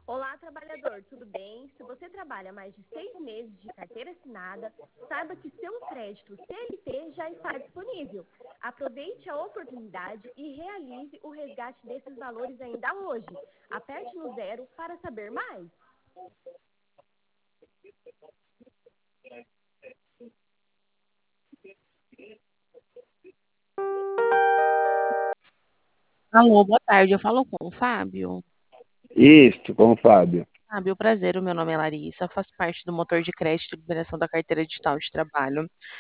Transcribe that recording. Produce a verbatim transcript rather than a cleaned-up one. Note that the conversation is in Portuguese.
Olá, trabalhador, tudo bem? Se você trabalha mais de seis meses de carteira assinada, saiba que seu crédito C L T já está disponível. Aproveite a oportunidade e realize o resgate desses valores ainda hoje. Aperte no zero para saber mais. Alô, boa tarde. Eu falo com o Fábio. Isso, com o Fábio. Fábio, prazer. O meu nome é Larissa. Faço parte do motor de crédito e liberação da carteira digital de trabalho.